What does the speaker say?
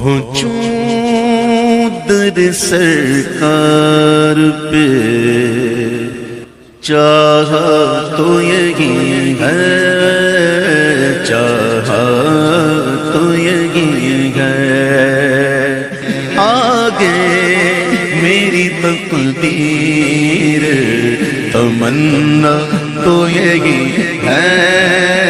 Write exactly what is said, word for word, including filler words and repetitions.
पहुँचूं दर सरकार पे, चाहा तो यही है, चाहा तो यही है। आगे मेरी तकदीर, तमन्ना तो यही है।